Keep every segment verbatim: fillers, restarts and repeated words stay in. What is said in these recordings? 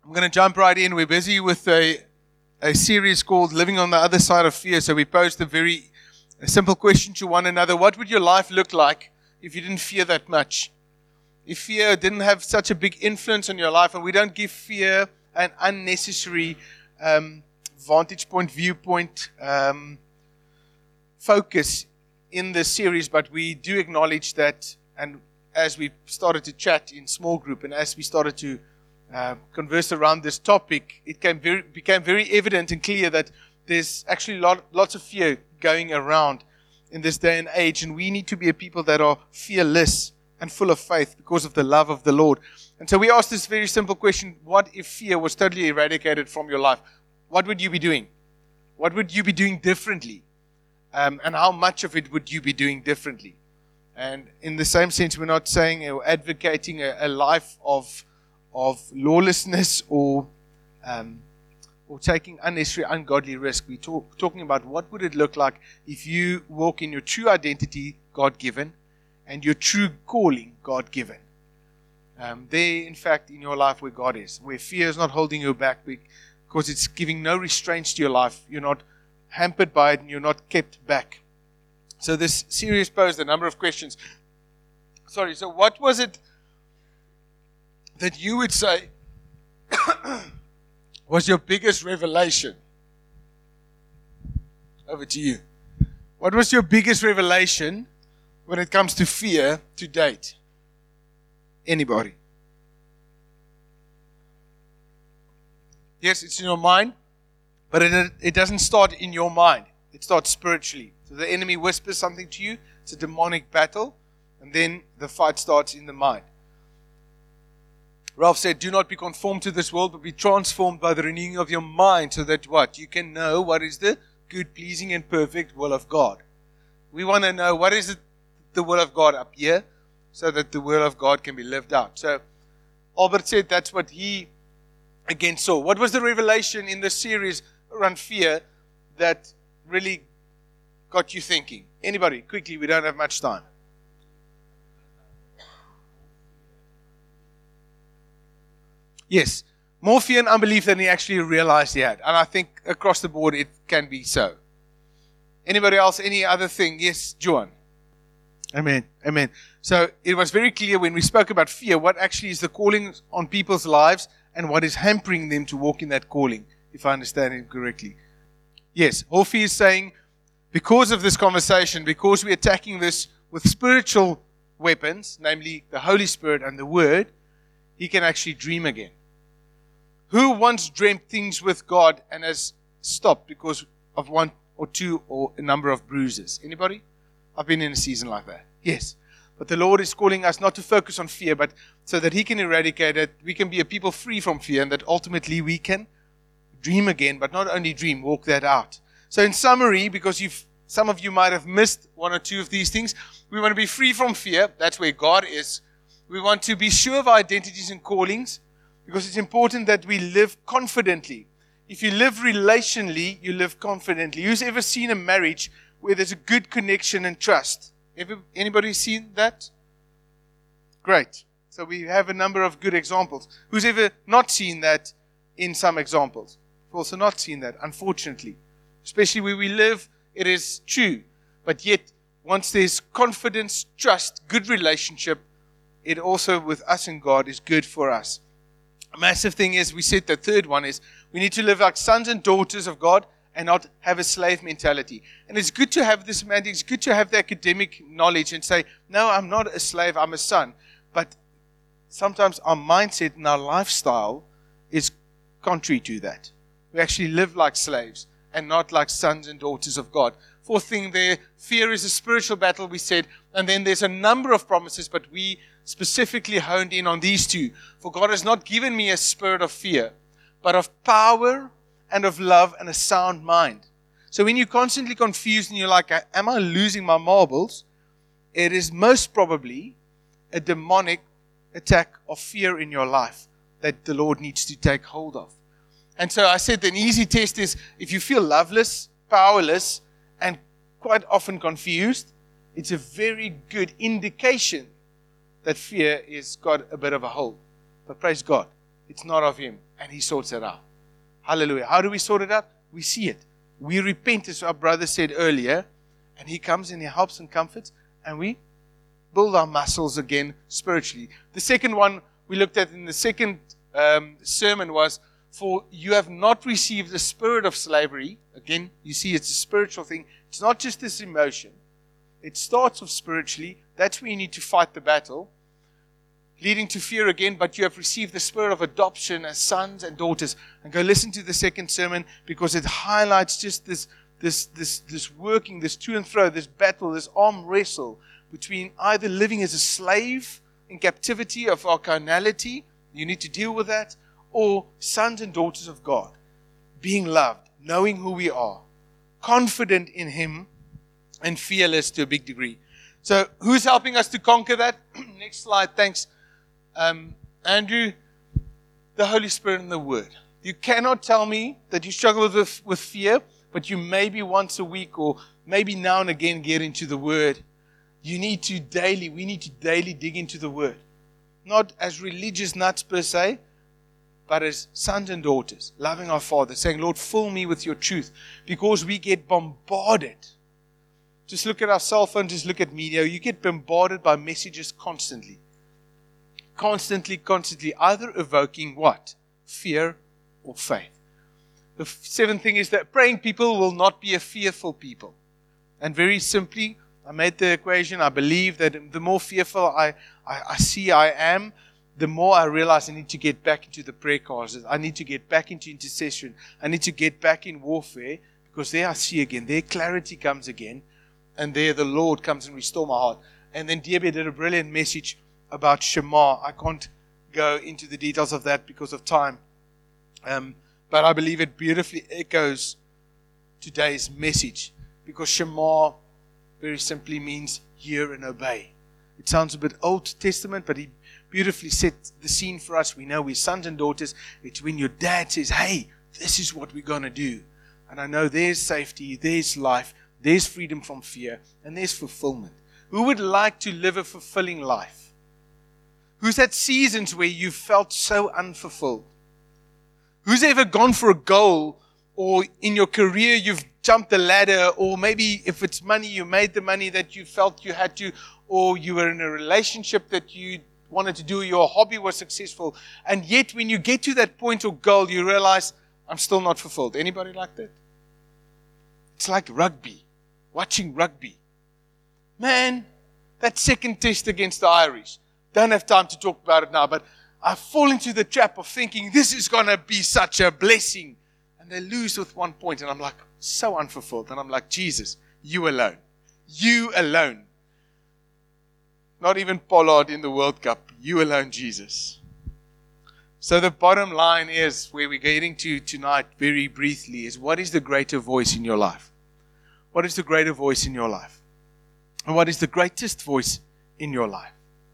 I'm going to jump right in. We're busy with a, a series called Living on the Other Side of Fear. So we posed a very a simple question to one another. What would your life look like if you didn't fear that much? If fear didn't have such a big influence on your life, and we don't give fear an unnecessary um, vantage point, viewpoint, um, focus in this series, but we do acknowledge that, and as we started to chat in small group, and as we started to Uh, converse around this topic, it came very, became very evident and clear that there's actually lot, lots of fear going around in this day and age, and we need to be a people that are fearless and full of faith because of the love of the Lord. And so we asked this very simple question: what if fear was totally eradicated from your life? What would you be doing? What would you be doing differently? Um, and how much of it would you be doing differently? And in the same sense, we're not saying or advocating a, a life of of lawlessness or um, or taking unnecessary, ungodly risk. We're talk, talking about what would it look like if you walk in your true identity, God-given, and your true calling, God-given. Um, there, in fact, in your life where God is, where fear is not holding you back because it's giving no restraints to your life. You're not hampered by it and you're not kept back. So this series posed a number of questions. Sorry, so what was it that you would say was your biggest revelation? Over to you. What was your biggest revelation when it comes to fear to date? Anybody? Yes, it's in your mind, but it, it doesn't start in your mind. It starts spiritually. So the enemy whispers something to you. It's a demonic battle, and then the fight starts in the mind. Ralph said, do not be conformed to this world, but be transformed by the renewing of your mind, so that what? You can know what is the good, pleasing, and perfect will of God. We want to know what is it, the will of God up here, so that the will of God can be lived out. So Albert said that's what he again saw. What was the revelation in the series around fear that really got you thinking? Anybody? Quickly, we don't have much time. Yes, more fear and unbelief than he actually realized he had. And I think across the board it can be so. Anybody else? Any other thing? Yes, Joan. Amen. Amen. So it was very clear when we spoke about fear, what actually is the calling on people's lives and what is hampering them to walk in that calling, if I understand it correctly. Yes, Hofi is saying, because of this conversation, because we're attacking this with spiritual weapons, namely the Holy Spirit and the Word, he can actually dream again. Who once dreamt things with God and has stopped because of one or two or a number of bruises? Anybody? I've been in a season like that. Yes. But the Lord is calling us not to focus on fear, but so that he can eradicate it. We can be a people free from fear, and that ultimately we can dream again, but not only dream, walk that out. So in summary, because you've some of you might have missed one or two of these things, we want to be free from fear. That's where God is. We want to be sure of our identities and callings, because it's important that we live confidently. If you live relationally, you live confidently. Who's ever seen a marriage where there's a good connection and trust? Ever, anybody seen that? Great. So we have a number of good examples. Who's ever not seen that in some examples? We've also not seen that, unfortunately. Especially where we live, it is true. But yet, once there's confidence, trust, good relationship, it also with us and God is good for us. A massive thing is, we said the third one is, we need to live like sons and daughters of God and not have a slave mentality. And it's good to have this mandate, it's good to have the academic knowledge and say, no, I'm not a slave, I'm a son. But sometimes our mindset and our lifestyle is contrary to that. We actually live like slaves and not like sons and daughters of God. Fourth thing there, fear is a spiritual battle, we said. And then there's a number of promises, but we specifically honed in on these two. For God has not given me a spirit of fear, but of power and of love and a sound mind. So when you're constantly confused and you're like, am I losing my marbles? It is most probably a demonic attack of fear in your life that the Lord needs to take hold of. And so I said an easy test is, if you feel loveless, powerless, and quite often confused, it's a very good indication that fear has got a bit of a hold. But praise God, it's not of Him. And He sorts it out. Hallelujah. How do we sort it out? We see it. We repent, as our brother said earlier, and He comes and He helps and comforts, and we build our muscles again spiritually. The second one we looked at in the second um, sermon was, for you have not received the spirit of slavery. Again, you see it's a spiritual thing. It's not just this emotion. It starts off spiritually. That's where you need to fight the battle, leading to fear again, but you have received the spirit of adoption as sons and daughters. And go listen to the second sermon, because it highlights just this, this, this, this working, this to and fro, this battle, this arm wrestle between either living as a slave in captivity of our carnality, you need to deal with that, or sons and daughters of God, being loved, knowing who we are, confident in Him, and fearless to a big degree. So who's helping us to conquer that? Next slide, thanks. Um, Andrew, the Holy Spirit and the Word. You cannot tell me that you struggle with, with fear, but you maybe once a week or maybe now and again get into the Word. You need to daily, we need to daily dig into the Word. Not as religious nuts per se, but as sons and daughters, loving our Father, saying, Lord, fill me with your truth. Because we get bombarded. Just look at our cell phone, just look at media. You get bombarded by messages constantly. Constantly, constantly, either evoking what? Fear or faith. The seventh thing is that praying people will not be a fearful people. And very simply, I made the equation. I believe that the more fearful I, I, I see I am, the more I realize I need to get back into the prayer closet. I need to get back into intercession. I need to get back in warfare, because there I see again. There clarity comes again. And there the Lord comes and restore my heart. And then Debbie did a brilliant message about Shema. I can't go into the details of that because of time. Um, but I believe it beautifully echoes today's message. Because Shema very simply means hear and obey. It sounds a bit Old Testament, but he beautifully set the scene for us. We know we're sons and daughters. It's when your dad says, hey, this is what we're going to do. And I know there's safety, there's life, there's freedom from fear, and there's fulfillment. Who would like to live a fulfilling life? Who's had seasons where you felt so unfulfilled? Who's ever gone for a goal, or in your career you've jumped the ladder, or maybe if it's money, you made the money that you felt you had to, or you were in a relationship that you wanted to do, your hobby was successful, and yet when you get to that point or goal, you realize, I'm still not fulfilled. Anybody like that? It's like rugby, watching rugby. Man, that second test against the Irish, don't have time to talk about it now, but I fall into the trap of thinking this is going to be such a blessing. And they lose with one point, and I'm like, so unfulfilled. And I'm like, Jesus, you alone. You alone. Not even Pollard in the World Cup. You alone, Jesus. So the bottom line is, where we're getting to tonight very briefly, is what is the greater voice in your life? What is the greater voice in your life? And what is the greatest voice in your life?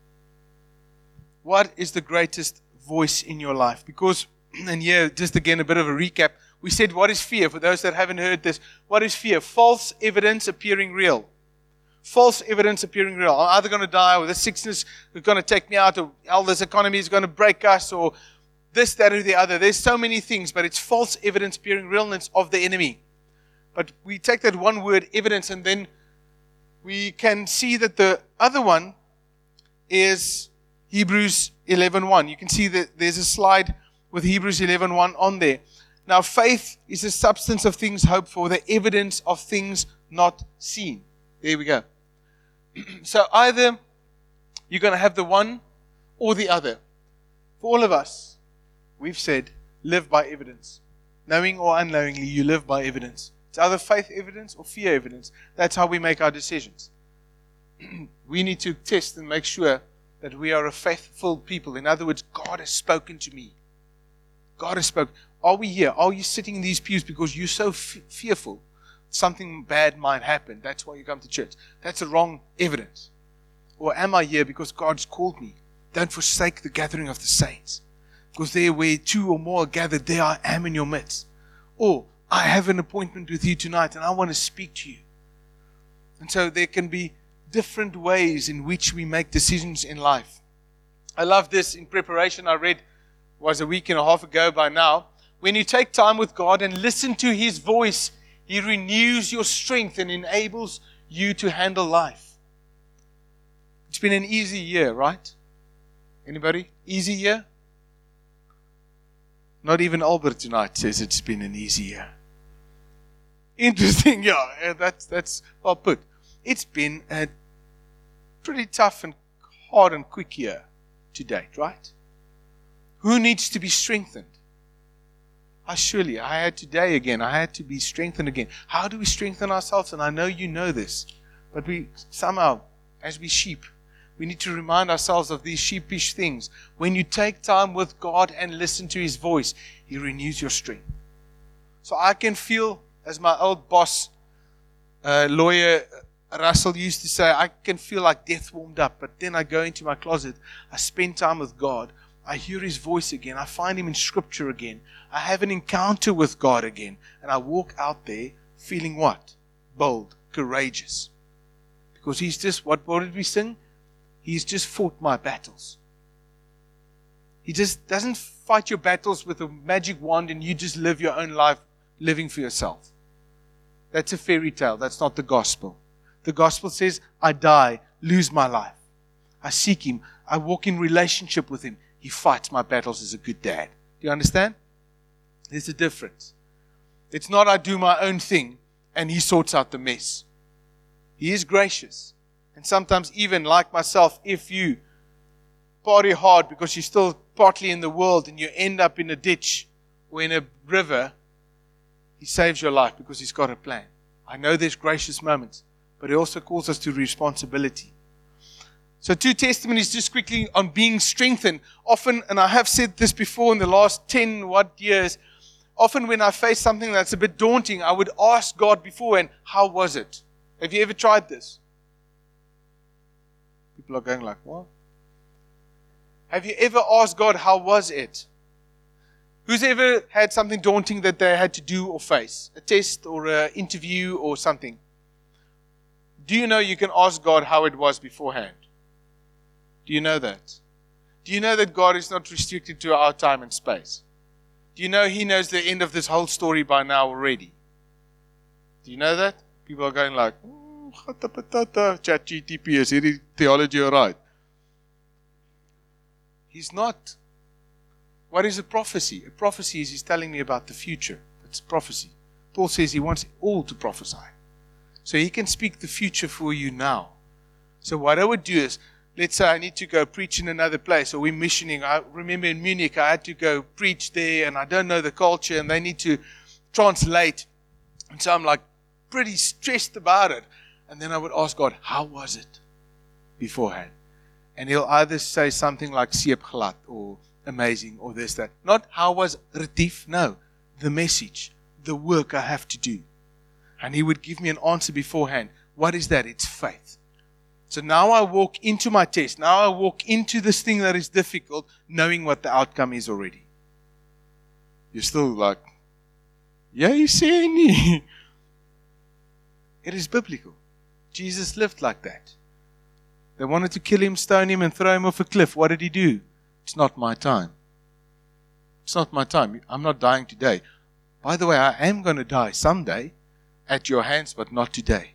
What is the greatest voice in your life? Because, and here, just again, a bit of a recap. We said, what is fear? For those that haven't heard this, what is fear? False evidence appearing real. False evidence appearing real. I'm either going to die, or this sickness is going to take me out, or hell, this economy is going to break us, or this, that, or the other. There's so many things, but it's false evidence appearing realness of the enemy. But we take that one word, evidence, and then we can see that the other one is Hebrews eleven one. You can see that there's a slide with Hebrews eleven one on there. Now, faith is the substance of things hoped for, the evidence of things not seen. There we go. So either you're going to have the one or the other. For all of us, we've said, live by evidence. Knowing or unknowingly, you live by evidence. It's either faith evidence or fear evidence. That's how we make our decisions. We need to test and make sure that we are a faithful people. In other words, God has spoken to me. God has spoken. Are we here? Are you sitting in these pews because you're so f- fearful something bad might happen? That's why you come to church. That's the wrong evidence. Or am I here because God's called me? Don't forsake the gathering of the saints. Because there where two or more are gathered, there I am in your midst. Or I have an appointment with you tonight and I want to speak to you. And so there can be different ways in which we make decisions in life. I love this. In preparation, I read was a week and a half ago by now. When you take time with God and listen to His voice, He renews your strength and enables you to handle life. It's been an easy year, right? Anybody? Easy year? Not even Albert tonight says it's been an easy year. Interesting, yeah, that's, that's well put. It's been a pretty tough and hard and quick year to date, right? Who needs to be strengthened? I surely, I had today again, I had to be strengthened again. How do we strengthen ourselves? And I know you know this, but we somehow, as we sheep, we need to remind ourselves of these sheepish things. When you take time with God and listen to His voice, He renews your strength. So I can feel, as my old boss, uh, lawyer Russell used to say, I can feel like death warmed up, but then I go into my closet, I spend time with God, I hear His voice again, I find Him in Scripture again, I have an encounter with God again, and I walk out there feeling what? Bold, courageous. Because He's just, what, what did we sing? He's just fought my battles. He just doesn't fight your battles with a magic wand and you just live your own life living for yourself. That's a fairy tale. That's not the gospel. The gospel says, I die, lose my life. I seek Him. I walk in relationship with Him. He fights my battles as a good dad. Do you understand? There's a difference. It's not I do my own thing and He sorts out the mess. He is gracious. And sometimes even like myself, if you party hard because you're still partly in the world and you end up in a ditch or in a river, He saves your life because He's got a plan. I know there's gracious moments, but He also calls us to responsibility. So two testimonies just quickly on being strengthened. Often, and I have said this before in the last ten what years, often when I face something that's a bit daunting, I would ask God beforehand, how was it? Have you ever tried this? People are going like, what? Have you ever asked God, how was it? Who's ever had something daunting that they had to do or face? A test or an interview or something? Do you know you can ask God how it was beforehand? Do you know that? Do you know that God is not restricted to our time and space? Do you know He knows the end of this whole story by now already? Do you know that? People are going like, Chat G T P, is hierdie theology alright? He's not. What is a prophecy? A prophecy is He's telling me about the future. It's prophecy. Paul says He wants all to prophesy. So He can speak the future for you now. So what I would do is, let's say I need to go preach in another place, or we're missioning. I remember in Munich, I had to go preach there, and I don't know the culture, and they need to translate. And so I'm like pretty stressed about it. And then I would ask God, how was it beforehand? And He'll either say something like Siep Glad or amazing or this, that. Not how was Retief, no. The message, the work I have to do. And He would give me an answer beforehand. What is that? It's faith. So now I walk into my test. Now I walk into this thing that is difficult, knowing what the outcome is already. You're still like, yeah, you see me. It is biblical. Jesus lived like that. They wanted to kill Him, stone Him, and throw Him off a cliff. What did He do? It's not my time. It's not my time. I'm not dying today. By the way, I am going to die someday at your hands, but not today.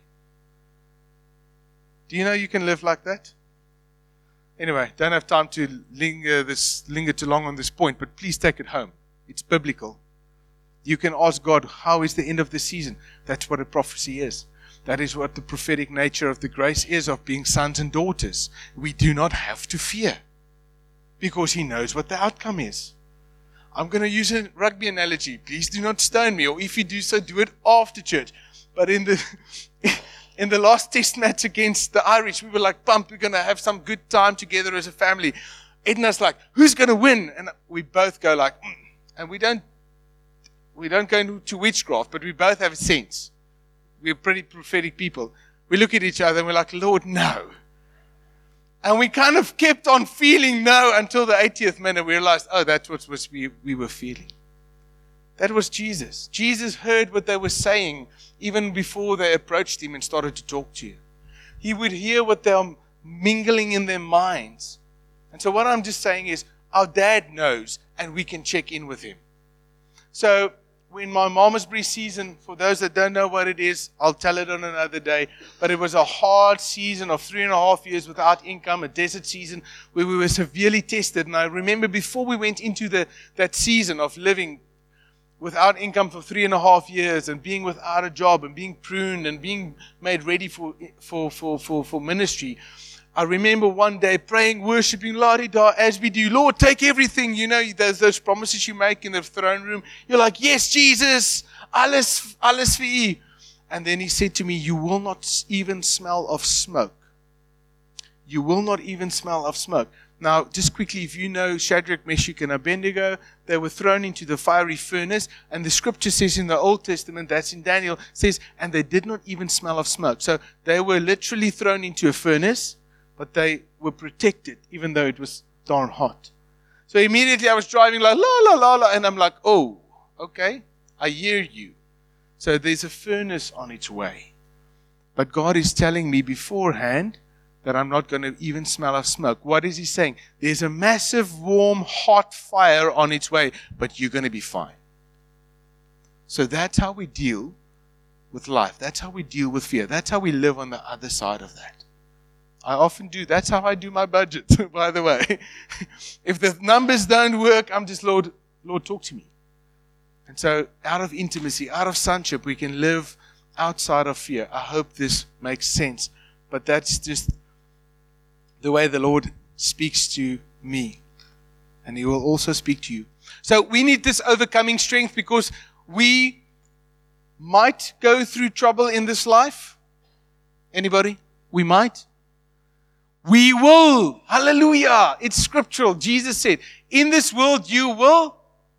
Do you know you can live like that? Anyway, don't have time to linger this linger too long on this point, but please take it home. It's biblical. You can ask God, how is the end of the season? That's what a prophecy is. That is what the prophetic nature of the grace is, of being sons and daughters. We do not have to fear because He knows what the outcome is. I'm going to use a rugby analogy. Please do not stone me, or if you do so, do it after church. But in the in the last test match against the Irish, we were like pumped. We're going to have some good time together as a family. Edna's like, who's going to win? And we both go like, mm. And we don't we don't go into witchcraft, but we both have a sense. We're pretty prophetic people. We look at each other and we're like, Lord, no. And we kind of kept on feeling no until the eightieth minute. We realized, oh, that's what was we, we were feeling. That was Jesus. Jesus heard what they were saying even before they approached Him and started to talk to you. He would hear what they were mingling in their minds. And so what I'm just saying is, our dad knows, and we can check in with him. So when my Malmesbury season, for those that don't know what it is, I'll tell it on another day, but it was a hard season of three and a half years without income, a desert season where we were severely tested. And I remember before we went into the that season of living without income for three and a half years and being without a job and being pruned and being made ready for for for for, for ministry, I remember one day praying, worshiping, la-di-da, as we do. Lord, take everything. You know, those, those promises you make in the throne room. You're like, yes, Jesus, alles, alles vir u. And then he said to me, you will not even smell of smoke. You will not even smell of smoke. Now, just quickly, if you know Shadrach, Meshach, and Abednego, they were thrown into the fiery furnace. And the scripture says in the Old Testament, that's in Daniel, says, and they did not even smell of smoke. So they were literally thrown into a furnace, but they were protected, even though it was darn hot. So immediately I was driving like, la, la, la, la, and I'm like, oh, okay, I hear you. So there's a furnace on its way. But God is telling me beforehand that I'm not going to even smell of smoke. What is he saying? There's a massive, warm, hot fire on its way, but you're going to be fine. So that's how we deal with life. That's how we deal with fear. That's how we live on the other side of that. I often do. That's how I do my budget, by the way. If the numbers don't work, I'm just, Lord, Lord, talk to me. And so out of intimacy, out of sonship, we can live outside of fear. I hope this makes sense. But that's just the way the Lord speaks to me. And he will also speak to you. So we need this overcoming strength because we might go through trouble in this life. Anybody? We might. We will. Hallelujah. It's scriptural. Jesus said, in this world you will.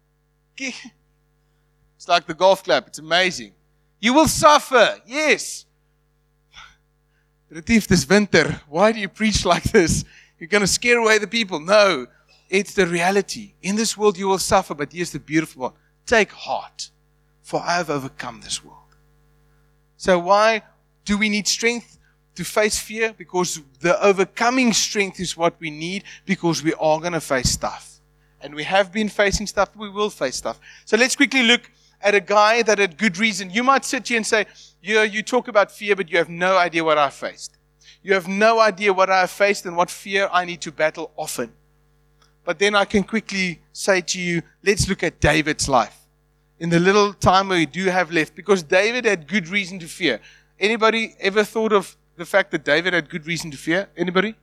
It's like the golf clap. It's amazing. You will suffer. Yes. Retief, this winter. Why do you preach like this? You're going to scare away the people. No. It's the reality. In this world you will suffer. But here's the beautiful one. Take heart. For I have overcome this world. So why do we need strength? To face fear, because the overcoming strength is what we need, because we are going to face stuff. And we have been facing stuff, we will face stuff. So let's quickly look at a guy that had good reason. You might sit here and say, yeah, you talk about fear, but you have no idea what I faced. You have no idea what I have faced and what fear I need to battle often. But then I can quickly say to you, let's look at David's life. In the little time we do have left, because David had good reason to fear. Anybody ever thought of the fact that David had good reason to fear? Anybody?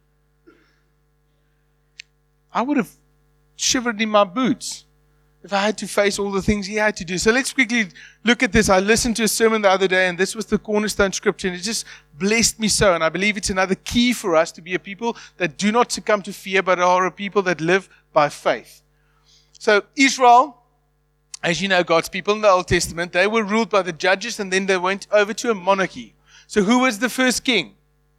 I would have shivered in my boots if I had to face all the things he had to do. So let's quickly look at this. I listened to a sermon the other day, and this was the cornerstone scripture, and it just blessed me so. And I believe it's another key for us to be a people that do not succumb to fear, but are a people that live by faith. So Israel, as you know, God's people in the Old Testament, they were ruled by the judges, and then they went over to a monarchy. So who was the first king?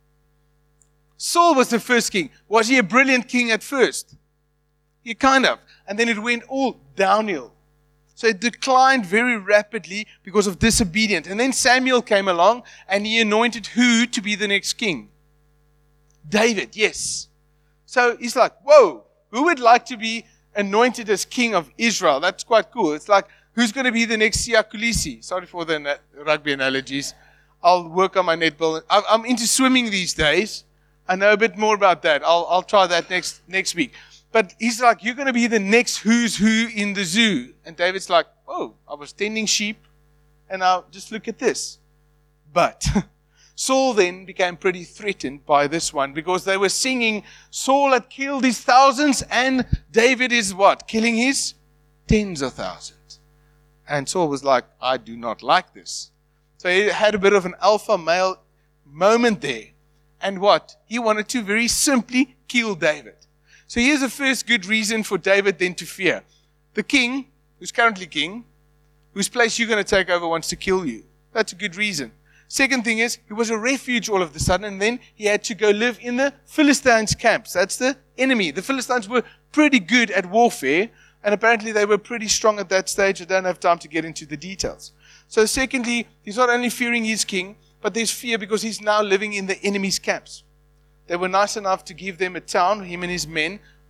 Saul was the first king. Was he a brilliant king at first? Yeah, kind of. And then it went all downhill. So it declined very rapidly because of disobedience. And then Samuel came along and he anointed who to be the next king? David, yes. So he's like, whoa, who would like to be anointed as king of Israel? That's quite cool. It's like, who's going to be the next Siya Kolisi? Sorry for the rugby analogies. I'll work on my netball. I'm into swimming these days. I know a bit more about that. I'll I'll try that next next week. But he's like, you're going to be the next who's who in the zoo. And David's like, oh, I was tending sheep, and now just look at this. But Saul then became pretty threatened by this one because they were singing, Saul had killed his thousands, and David is what? Killing his tens of thousands. And Saul was like, I do not like this. So he had a bit of an alpha male moment there. And what? He wanted to very simply kill David. So here's the first good reason for David then to fear. The king, who's currently king, whose place you're going to take over, wants to kill you. That's a good reason. Second thing is, he was a refuge all of a sudden, and then he had to go live in the Philistines' camps. That's the enemy. The Philistines were pretty good at warfare, and apparently they were pretty strong at that stage. I don't have time to get into the details. So secondly, he's not only fearing his king, but there's fear because he's now living in the enemy's camps. They were nice enough to give them a town, him and his men,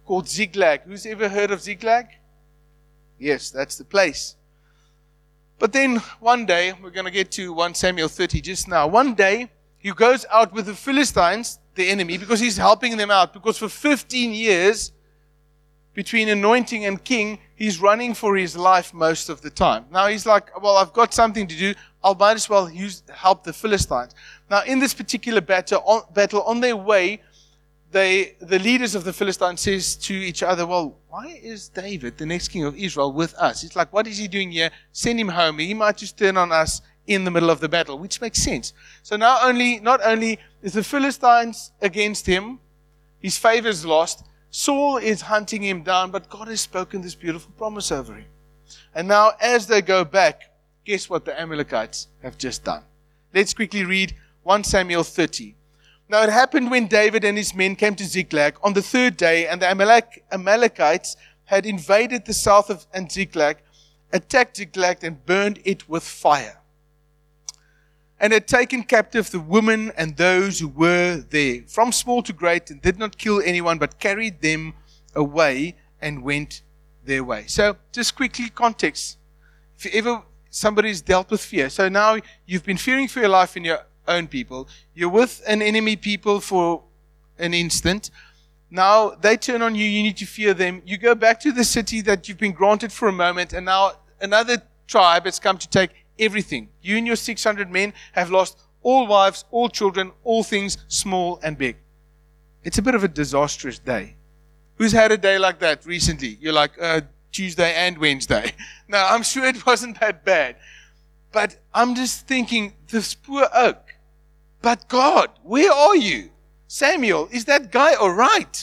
called Ziklag. Who's ever heard of Ziklag? Yes, that's the place. But then one day, we're going to get to First Samuel thirty just now. One day, he goes out with the Philistines, the enemy, because he's helping them out. Because for fifteen years, between anointing and king, he's running for his life most of the time. Now he's like, well, I've got something to do. I might as well use, help the Philistines. Now in this particular battle, on, battle, on their way, they, the leaders of the Philistines says to each other, well, why is David, the next king of Israel, with us? It's like, what is he doing here? Send him home. He might just turn on us in the middle of the battle, which makes sense. So now only, not only is the Philistines against him, his favor is lost, Saul is hunting him down, but God has spoken this beautiful promise over him. And now as they go back, guess what the Amalekites have just done? Let's quickly read First Samuel thirty. Now it happened when David and his men came to Ziklag on the third day, and the Amalek, Amalekites had invaded the south of and Ziklag, attacked Ziklag and burned it with fire, and had taken captive the women and those who were there, from small to great, and did not kill anyone, but carried them away and went their way. So just quickly context. If you ever somebody's dealt with fear, so now you've been fearing for your life in your own people. You're with an enemy people for an instant. Now they turn on you. You need to fear them. You go back to the city that you've been granted for a moment, and now another tribe has come to take everything. You and your six hundred men have lost all wives, all children, all things, small and big. It's a bit of a disastrous day. Who's had a day like that recently? You're like, uh, Tuesday and Wednesday. No, I'm sure it wasn't that bad. But I'm just thinking, this poor oak. But God, where are you? Samuel, is that guy all right?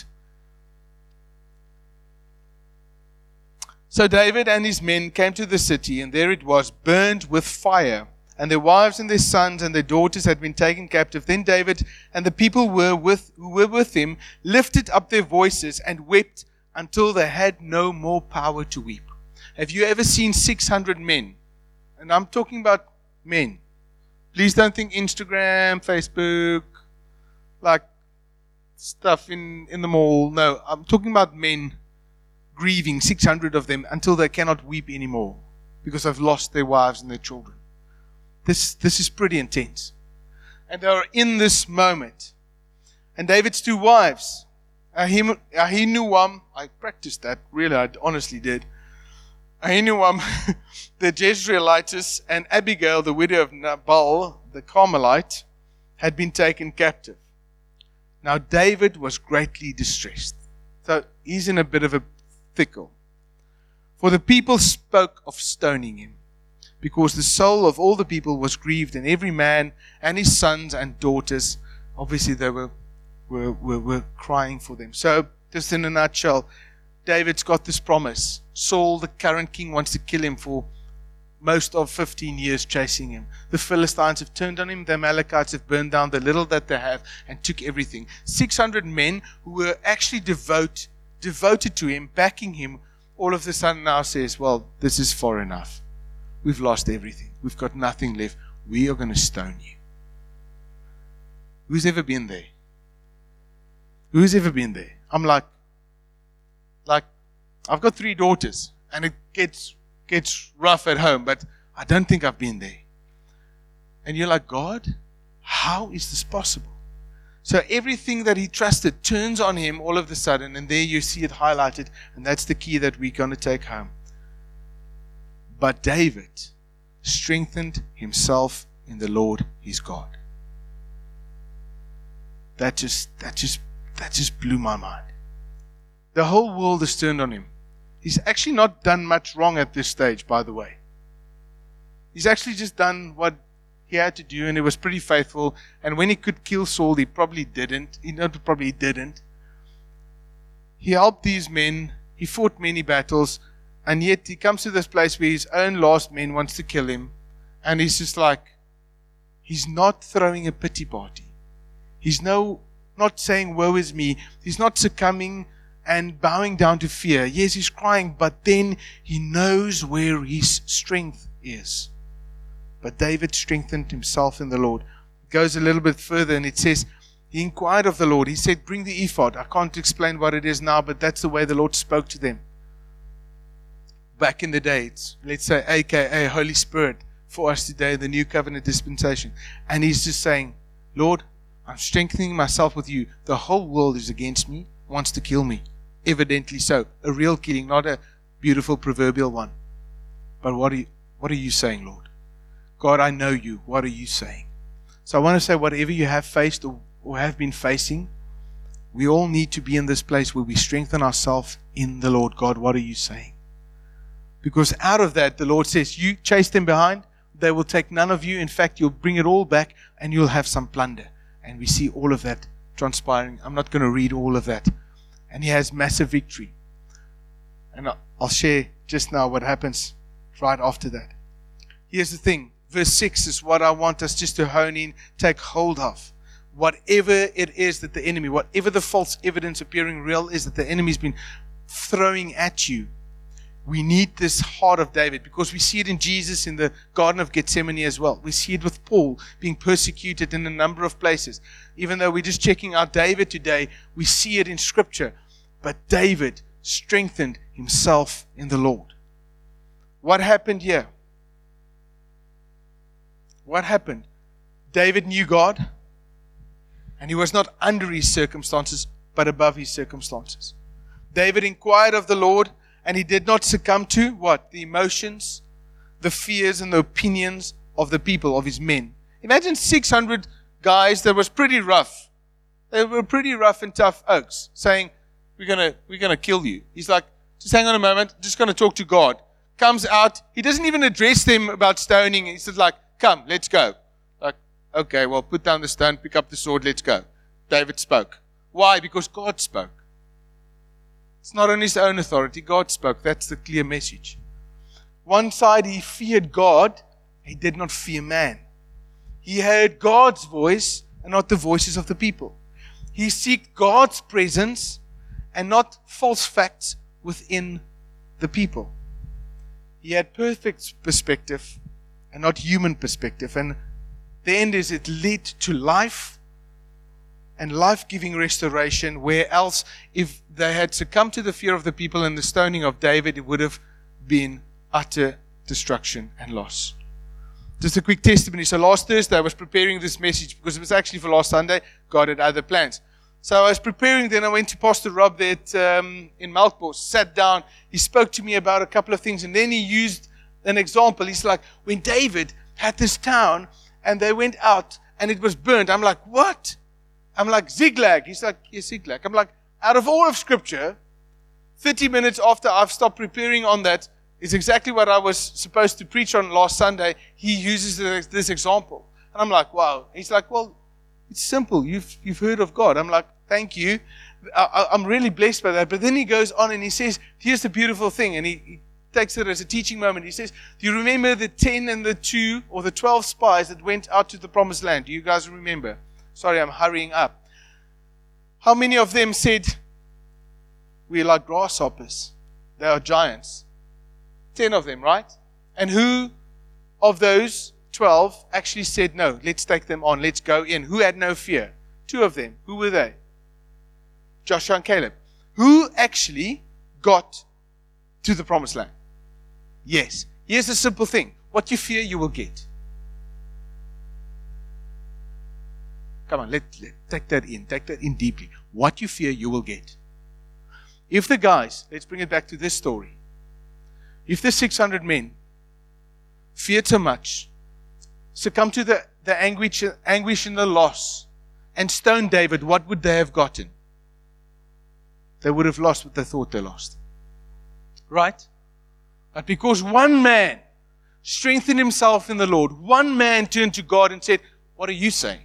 So David and his men came to the city, and there it was, burned with fire. And their wives and their sons and their daughters had been taken captive. Then David and the people were with, who were with him lifted up their voices and wept until they had no more power to weep. Have you ever seen six hundred men? And I'm talking about men. Please don't think Instagram, Facebook, like stuff in, in the mall. No, I'm talking about men grieving, six hundred of them, until they cannot weep anymore because they've lost their wives and their children. This, this is pretty intense. And they are in this moment. And David's two wives, Ahim, Ahinoam, I practiced that, really, I honestly did. Ahinoam, the Jezreelitess, and Abigail, the widow of Nabal, the Carmelite, had been taken captive. Now David was greatly distressed. So he's in a bit of a thickle. For the people spoke of stoning him, because the soul of all the people was grieved, and every man and his sons and daughters, obviously they were, were, were, were crying for them. So just in a nutshell, David's got this promise. Saul, the current king, wants to kill him for most of fifteen years chasing him. The Philistines have turned on him. The Amalekites have burned down the little that they have and took everything. six hundred men who were actually devote, devoted to him, backing him, all of a sudden now says, well, this is far enough. We've lost everything. We've got nothing left. We are going to stone you. Who's ever been there? Who's ever been there? I'm like, like, I've got three daughters, and it gets gets rough at home, but I don't think I've been there. And you're like, God, how is this possible? So everything that he trusted turns on him all of a sudden, and there you see it highlighted, and that's the key that we're going to take home. But David strengthened himself in the Lord his God. That just, that just, that just blew my mind. The whole world has turned on him. He's actually not done much wrong at this stage, by the way. He's actually just done what he had to do, and he was pretty faithful. And when he could kill Saul, he probably didn't. He not probably didn't. He helped these men. He fought many battles. And yet he comes to this place where his own last man wants to kill him. And he's just like, he's not throwing a pity party. He's no, not saying, woe is me. He's not succumbing and bowing down to fear. Yes, he's crying, but then he knows where his strength is. But David strengthened himself in the Lord. It goes a little bit further, and it says, He inquired of the Lord. He said, bring the ephod. I can't explain what it is now, but that's the way the Lord spoke to them. Back in the day, it's, let's say, A K A Holy Spirit for us today, the New Covenant dispensation. And he's just saying, Lord, I'm strengthening myself with you. The whole world is against me, wants to kill me. Evidently so. A real killing, not a beautiful proverbial one. But what are you, what are you saying, Lord? God, I know you. What are you saying? So I want to say, whatever you have faced or, or have been facing, we all need to be in this place where we strengthen ourselves in the Lord. God, what are you saying? Because out of that, the Lord says, you chase them behind, they will take none of you. In fact, you'll bring it all back and you'll have some plunder. And we see all of that transpiring. I'm not going to read all of that. And he has massive victory. And I'll share just now what happens right after that. Here's the thing. Verse six is what I want us just to hone in, take hold of. Whatever it is that the enemy, whatever the false evidence appearing real is that the enemy's been throwing at you, we need this heart of David, because we see it in Jesus in the Garden of Gethsemane as well. We see it with Paul being persecuted in a number of places. Even though we're just checking out David today, we see it in Scripture. But David strengthened himself in the Lord. What happened here? What happened? David knew God, and he was not under his circumstances, but above his circumstances. David inquired of the Lord, and he did not succumb to what? The emotions, the fears, and the opinions of the people, of his men. Imagine six hundred guys that was pretty rough. They were pretty rough and tough oaks, saying, we're going to we're gonna kill you. He's like, just hang on a moment, just going to talk to God. Comes out, he doesn't even address them about stoning. He says like, come, let's go. Like, okay, well, put down the stone, pick up the sword, let's go. David spoke. Why? Because God spoke. It's not on his own authority. God spoke. That's the clear message. One side, he feared God. He did not fear man. He heard God's voice and not the voices of the people. He sought God's presence and not false facts within the people. He had perfect perspective and not human perspective. And the end is it led to life and life-giving restoration, where else, if they had succumbed to the fear of the people and the stoning of David, it would have been utter destruction and loss. Just a quick testimony. So last Thursday, I was preparing this message because it was actually for last Sunday. God had other plans. So I was preparing, then I went to Pastor Rob there at, um, in Melkbos, sat down. He spoke to me about a couple of things, and then he used an example. He's like, when David had this town, and they went out, and it was burned. I'm like, what? I'm like, Ziklag. He's like, yes, Ziklag. I'm like, out of all of Scripture, thirty minutes after I've stopped preparing on that, is exactly what I was supposed to preach on last Sunday. He uses this example. And I'm like, wow. He's like, well, it's simple. You've you've heard of God. I'm like, thank you. I, I'm really blessed by that. But then he goes on and he says, here's the beautiful thing. And he, he takes it as a teaching moment. He says, do you remember the ten and the two or the twelve spies that went out to the promised land? Do you guys remember? Sorry, I'm hurrying up. How many of them said, we're like grasshoppers? They are giants. Ten of them, right? And who of those twelve actually said, no, let's take them on, let's go in? Who had no fear? Two of them. Who were they? Joshua and Caleb. Who actually got to the promised land? Yes. Here's a simple thing. What you fear, you will get. Come on, let, let take that in. Take that in deeply. What you fear, you will get. If the guys, let's bring it back to this story. If the six hundred men feared so much, succumbed to the, the anguish, anguish and the loss, and stoned David, what would they have gotten? They would have lost what they thought they lost. Right? But because one man strengthened himself in the Lord, one man turned to God and said, what are you saying?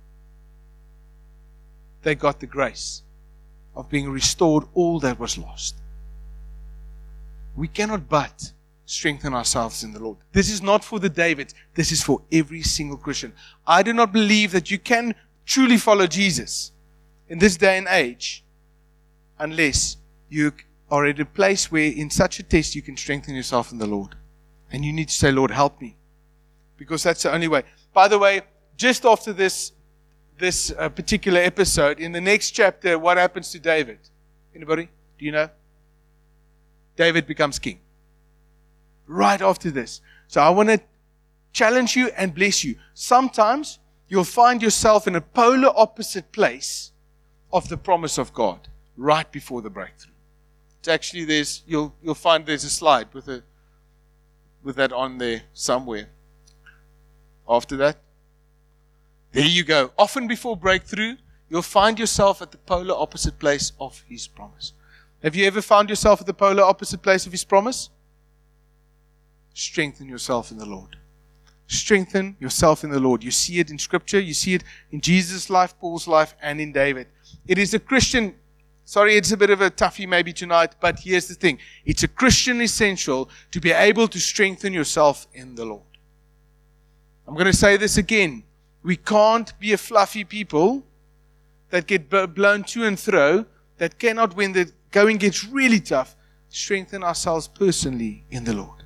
They got the grace of being restored all that was lost. We cannot but strengthen ourselves in the Lord. This is not for the Davids. This is for every single Christian. I do not believe that you can truly follow Jesus in this day and age unless you are at a place where in such a test you can strengthen yourself in the Lord. And you need to say, Lord, help me. Because that's the only way. By the way, just after this this uh, particular episode, in the next chapter, what happens to David? Anybody? Do you know? David becomes king. Right after this. So I want to challenge you and bless you. Sometimes you'll find yourself in a polar opposite place of the promise of God right before the breakthrough. It's actually there's you'll you'll find there's a slide with a with that on there somewhere. After that, there you go. Often before breakthrough, you'll find yourself at the polar opposite place of His promise. Have you ever found yourself at the polar opposite place of His promise? Strengthen yourself in the Lord. Strengthen yourself in the Lord. You see it in Scripture. You see it in Jesus' life, Paul's life, and in David. It is a Christian, sorry, it's a bit of a toughie maybe tonight, but here's the thing. It's a Christian essential to be able to strengthen yourself in the Lord. I'm going to say this again. We can't be a fluffy people that get blown to and fro, that cannot, when the going gets really tough, strengthen ourselves personally in the Lord.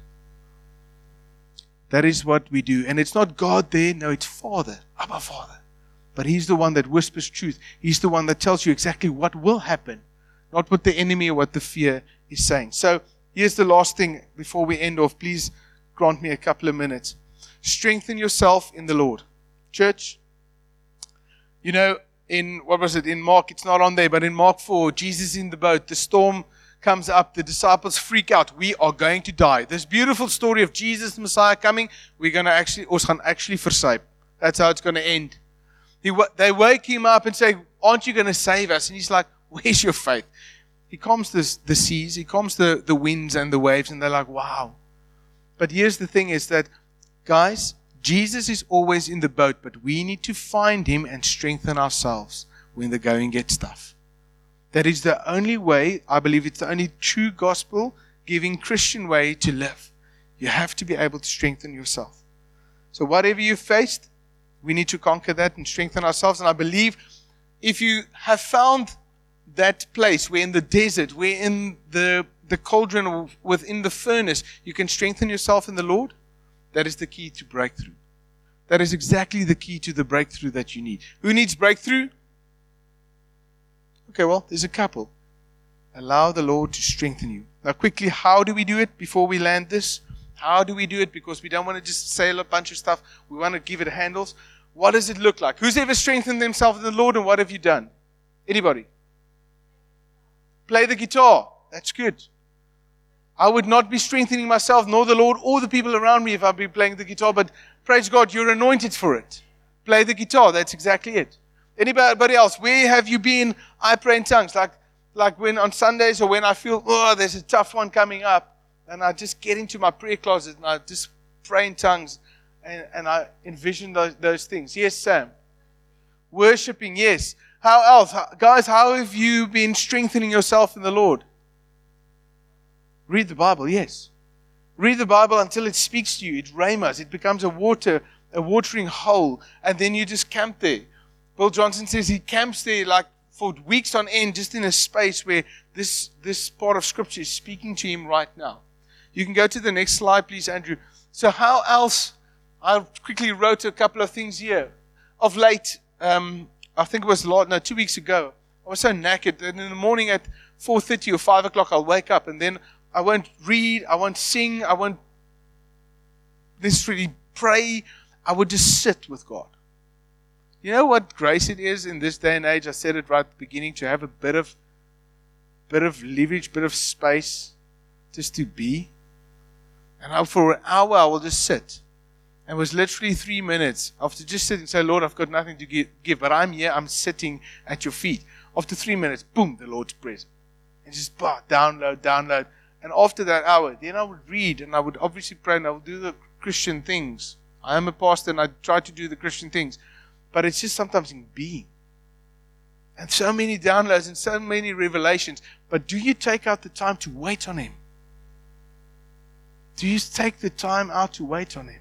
That is what we do. And it's not God there. No, it's Father, Abba Father. But He's the one that whispers truth. He's the one that tells you exactly what will happen, not what the enemy or what the fear is saying. So here's the last thing before we end off. Please grant me a couple of minutes. Strengthen yourself in the Lord. Church, you know, in, what was it, in Mark, it's not on there, but in Mark four, Jesus in the boat, the storm comes up, the disciples freak out. We are going to die. This beautiful story of Jesus, the Messiah, coming, we're going to actually, ons gaan actually versuip. That's how it's going to end. He, they wake him up and say, aren't you going to save us? And he's like, where's your faith? He calms the, the seas, he calms the, the winds and the waves, and they're like, wow. But here's the thing is that, guys, Jesus is always in the boat, but we need to find Him and strengthen ourselves when the going gets tough. That is the only way, I believe it's the only true gospel-giving Christian way to live. You have to be able to strengthen yourself. So whatever you faced, we need to conquer that and strengthen ourselves. And I believe if you have found that place where in the desert, where in the, the cauldron or within the furnace, you can strengthen yourself in the Lord, that is the key to breakthrough. That is exactly the key to the breakthrough that you need. Who needs breakthrough? Okay, well, there's a couple. Allow the Lord to strengthen you. Now, quickly, how do we do it before we land this? How do we do it? Because we don't want to just say a bunch of stuff. We want to give it handles. What does it look like? Who's ever strengthened themselves in the Lord, and what have you done? Anybody? Play the guitar. That's good. I would not be strengthening myself, nor the Lord, or the people around me if I'd be playing the guitar. But praise God, you're anointed for it. Play the guitar. That's exactly it. Anybody else? Where have you been? I pray in tongues. Like, like when on Sundays or when I feel, oh, there's a tough one coming up. And I just get into my prayer closet and I just pray in tongues. And, and I envision those, those things. Yes, Sam. Worshipping, yes. How else? How, guys, how have you been strengthening yourself in the Lord? Read the Bible, yes. Read the Bible until it speaks to you. It rhemas. It becomes a water, a watering hole. And then you just camp there. Bill Johnson says he camps there like for weeks on end, just in a space where this, this part of Scripture is speaking to him right now. You can go to the next slide, please, Andrew. So how else? I quickly wrote a couple of things here. Of late, um, I think it was lot, no, two weeks ago, I was so knackered. And in the morning at four thirty or five o'clock, I'll wake up and then I won't read, I won't sing, I won't necessarily pray. I would just sit with God. You know what grace it is in this day and age? I said it right at the beginning, to have a bit of, bit of leverage, bit of space, just to be. And I, for an hour, I will just sit. And it was literally three minutes after just sitting and say, Lord, I've got nothing to give, but I'm here, I'm sitting at your feet. After three minutes, boom, the Lord's present. And just bah, download, download. And after that hour, then I would read and I would obviously pray and I would do the Christian things. I am a pastor and I try to do the Christian things. But it's just sometimes in being. And so many downloads and so many revelations. But do you take out the time to wait on Him? Do you take the time out to wait on Him?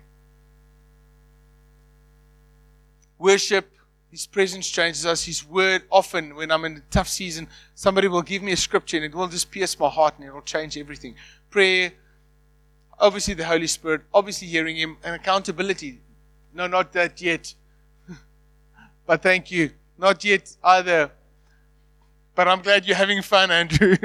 Worship, His presence changes us. His word, often when I'm in a tough season, somebody will give me a scripture and it will just pierce my heart and it will change everything. Prayer, obviously the Holy Spirit, obviously hearing Him, and accountability. No, not that yet. But thank you. Not yet either. But I'm glad you're having fun, Andrew.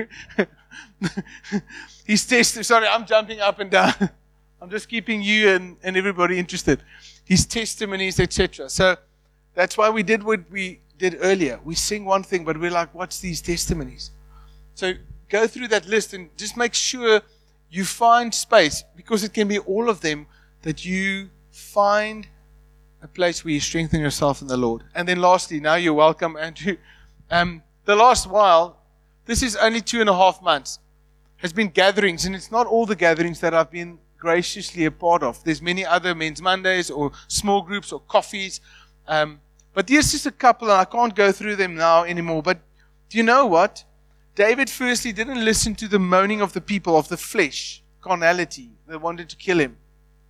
He's testing. Sorry, I'm jumping up and down. I'm just keeping you and, and everybody interested. His testimonies, et cetera. So that's why we did what we did earlier. We sing one thing, but we're like, what's these testimonies? So go through that list and just make sure you find space, because it can be all of them, that you find a place where you strengthen yourself in the Lord. And then lastly, now you're welcome, Andrew. Um, the last while, this is only two and a half months, has been gatherings, and it's not all the gatherings that I've been graciously a part of. There's many other Men's Mondays or small groups or coffees. Um, but there's just a couple, and I can't go through them now anymore. But do you know what? David firstly didn't listen to the moaning of the people, of the flesh, carnality, that wanted to kill him.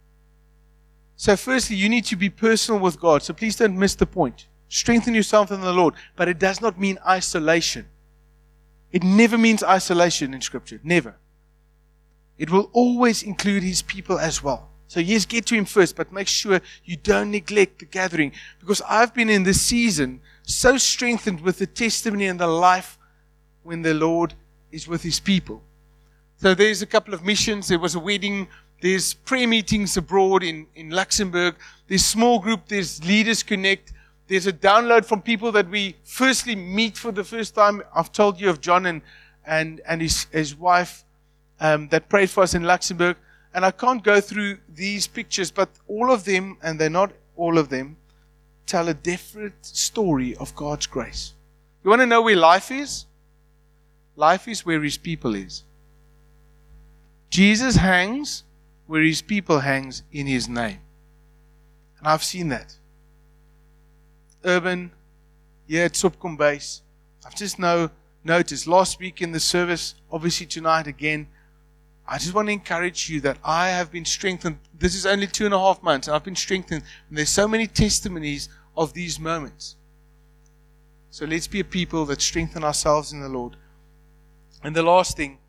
So firstly, you need to be personal with God. So please don't miss the point. Strengthen yourself in the Lord. But it does not mean isolation. It never means isolation in Scripture. Never. It will always include His people as well. So yes, get to Him first, but make sure you don't neglect the gathering. Because I've been in this season so strengthened with the testimony and the life when the Lord is with His people. So there's a couple of missions. There was a wedding. There's prayer meetings abroad in, in Luxembourg. There's small group. There's Leaders Connect. There's a download from people that we firstly meet for the first time. I've told you of John and and, and his, his wife um, that prayed for us in Luxembourg. And I can't go through these pictures, but all of them, and they're not all of them, tell a different story of God's grace. You want to know where life is? Life is where His people is. Jesus hangs where His people hangs in His name. And I've seen that. Urban, here at Sopcom Base, I've just now noticed last week in the service, obviously tonight again, I just want to encourage you that I have been strengthened. This is only two and a half months, and I've been strengthened. And there's so many testimonies of these moments. So let's be a people that strengthen ourselves in the Lord. And the last thing,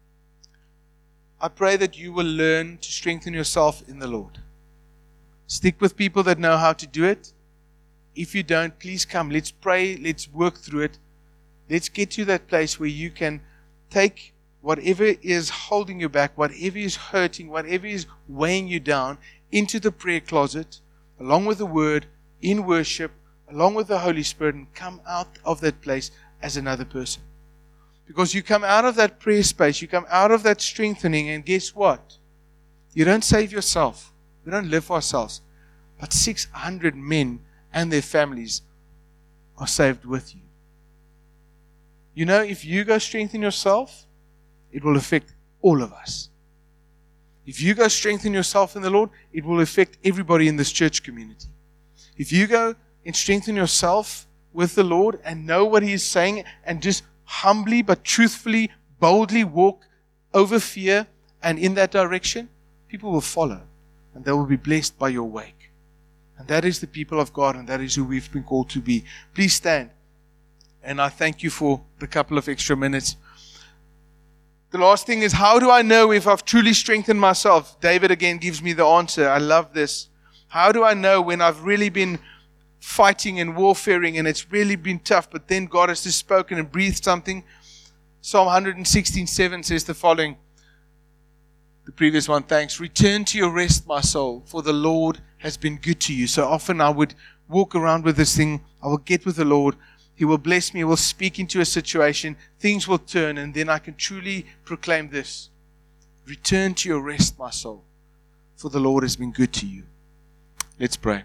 I pray that you will learn to strengthen yourself in the Lord. Stick with people that know how to do it. If you don't, please come. Let's pray. Let's work through it. Let's get to that place where you can take whatever is holding you back, whatever is hurting, whatever is weighing you down, into the prayer closet, along with the Word, in worship, along with the Holy Spirit, and come out of that place as another person. Because you come out of that prayer space, you come out of that strengthening, and guess what? You don't save yourself. We don't live for ourselves. But six hundred men and their families are saved with you. You know, if you go strengthen yourself, it will affect all of us. If you go strengthen yourself in the Lord, it will affect everybody in this church community. If you go and strengthen yourself with the Lord and know what He is saying, and just humbly but truthfully, boldly walk over fear and in that direction, people will follow and they will be blessed by your wake. And that is the people of God, and that is who we've been called to be. Please stand. And I thank you for the couple of extra minutes. The last thing is, how do I know if I've truly strengthened myself? David again gives me the answer. I love this. How do I know when I've really been fighting and warfaring and it's really been tough, but then God has just spoken and breathed something? Psalm one sixteen seven says the following. The previous one, thanks. Return to your rest, my soul, for the Lord has been good to you. So often I would walk around with this thing. I will get with the Lord. He will bless me. He will speak into a situation. Things will turn, and then I can truly proclaim this. Return to your rest, my soul, for the Lord has been good to you. Let's pray.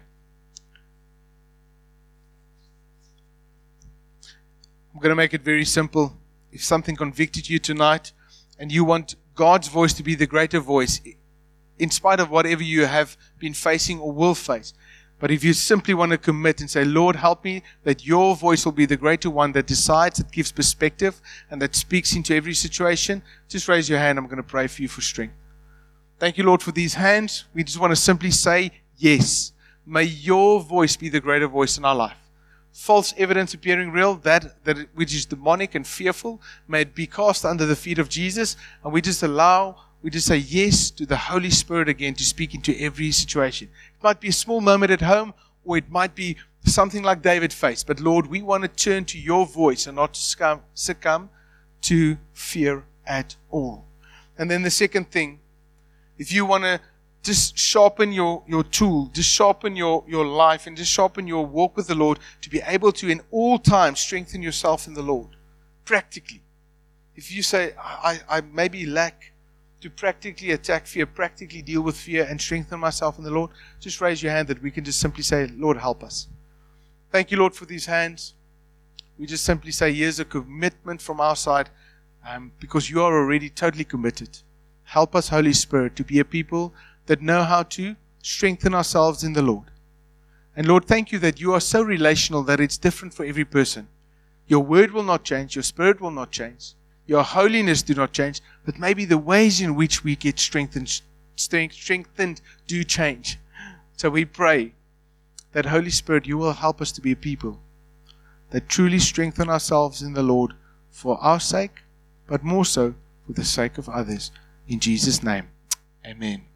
I'm going to make it very simple. If something convicted you tonight and you want God's voice to be the greater voice, in spite of whatever you have been facing or will face. But if you simply want to commit and say, Lord, help me that your voice will be the greater one that decides, that gives perspective, and that speaks into every situation, just raise your hand. I'm going to pray for you for strength. Thank you, Lord, for these hands. We just want to simply say, yes. May your voice be the greater voice in our life. False evidence appearing real, that, that which is demonic and fearful, may it be cast under the feet of Jesus. And we just allow, we just say yes to the Holy Spirit again to speak into every situation. It might be a small moment at home, or it might be something like David faced. But Lord, we want to turn to your voice and not to succumb, succumb to fear at all. And then the second thing, if you want to just sharpen your, your tool, just sharpen your, your life, and just sharpen your walk with the Lord to be able to in all times strengthen yourself in the Lord. Practically. If you say, I, I maybe lack to practically attack fear, practically deal with fear and strengthen myself in the Lord, just raise your hand that we can just simply say, Lord, help us. Thank you, Lord, for these hands. We just simply say, here's a commitment from our side, um, because you are already totally committed. Help us, Holy Spirit, to be a people that know how to strengthen ourselves in the Lord. And Lord, thank you that you are so relational that it's different for every person. Your word will not change. Your spirit will not change. Your holiness do not change. But maybe the ways in which we get strengthened, strengthened do change. So we pray that, Holy Spirit, you will help us to be a people that truly strengthen ourselves in the Lord for our sake, but more so for the sake of others. In Jesus' name, amen.